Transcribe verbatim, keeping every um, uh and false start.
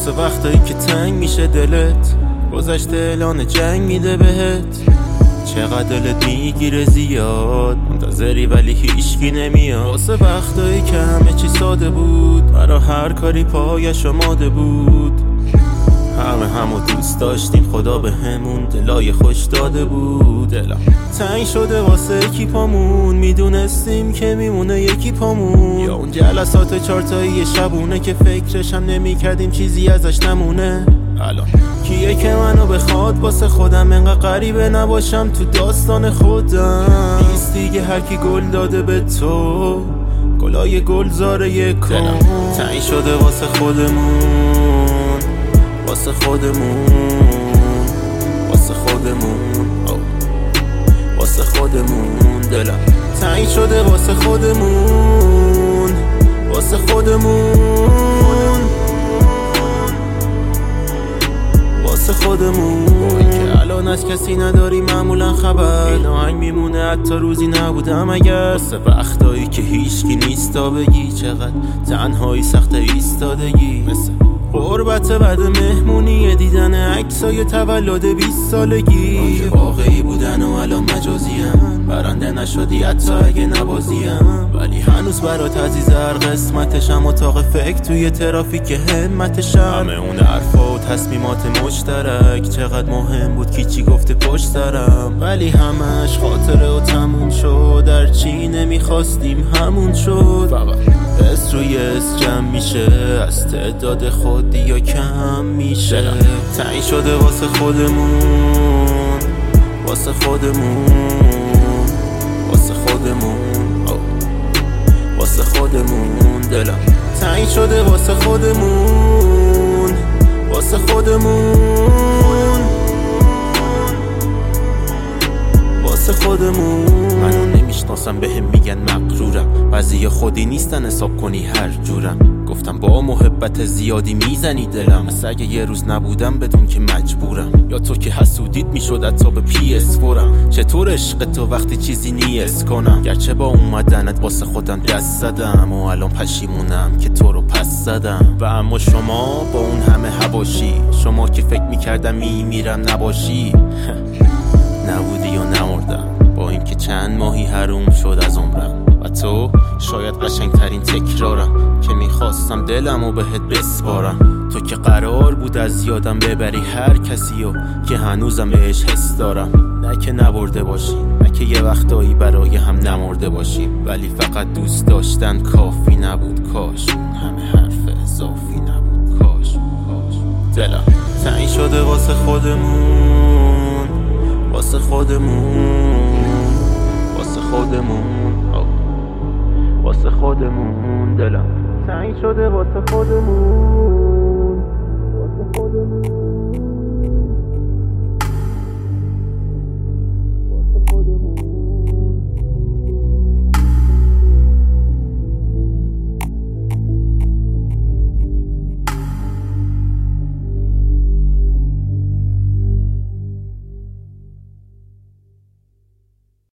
واسه وقتایی که تنگ میشه دلت، گذشته اعلان جنگ میده بهت. چقدر دلت میگیره زیاد، منتظری ولی هیچکی نمیاد. واسه وقتایی که همه چی ساده بود، برا هر کاری پایش آماده بود. همه همو دوست داشتیم، خدا به همون دلای خوش داده بود. دلم تنگ شده واسه یکی پامون، میدونستیم که میمونه یکی پامون. یا اون جلسات چارتایی شبونه که فکرشم نمی کردیم چیزی ازش نمونه. الان کیه که منو بخواد واسه خودم انقدر غریبه نباشم تو داستان خودم. نیست دیگه هر کی گل داده به تو، گلای گلزار یک کن. تنگ شده واسه خودمون، واسه خودمون، واسه خودمون، واسه خودمون. دلم تنگ شده واسه خودمون، واسه خودمون، واسه خودمون. با اینکه الان از کسی نداری معمولا خبر، این آهنگ میمونه حتی روزی نبودم اگر. واسه وقتایی که هیچکی نیست تا بگی چقدر تنهایی سخت ایستادگی. مثل غربت بعد مهمونی، دیدن عکسای تولد بیست سالگی. که واقعی بودن و الان مجازیم، برنده نشدی حتی اگه نبازیم. ولی هنوز برات عزیز هر قسمتشم، اتاق فکر توی ترافیک همتشم. همه اون حرفا و تصمیمات مشترک، چقدر مهم بود کی چی گفته پشت سرم. ولی همش خاطره و تموم شد، در چی نمیخواستیم همون شد. فقط اس روی اس جمع میشه، از تعداد خودی یا کم میشه. تنگ شده واسه خودمون، واسه خودمون، واسه خودمون، واسه خودمون. دلم تنگ شده واسه خودمون، واسه خودمون، واسه خودمون. منو نمیشناسم بهم میگن مغرورم، بعضی خودی نیستن حساب کنی هر جورم. گفتم با محبت زیادی میزنی دلم، مثل اگه یه روز نبودم بدون که مجبورم. یا تو که حسودیت میشد حتی به پی اس فورم. چطور عشق تو وقتی چیزی نیست کنم، گرچه با اومدنت واسه خودم دست زدم و الان پشیمونم که تو رو پس زدم. و اما شما با اون همه حواشی، شما که فکر میکردم میمیرم نباشی. نبودی یا نمردم، با اینکه چند ماهی حروم شد از عمرم. و تو شاید قشنگترین تکرارم که میخواستم دلمو بهت بسپارم. تو که قرار بود از یادم ببری هر کسیو که هنوزم بهش حس دارم. نه که نبرده باشی، نه که یه وقتایی برای هم نمرده باشی، ولی فقط دوست داشتن کافی نبود. کاش همه حرف اضافی نبود. کاش کاش دلم تنگ شده واسه خودمون، واسه خودمون، واسه خودمون، واسه خودمون. دلم تنگ شده واسه خودمون.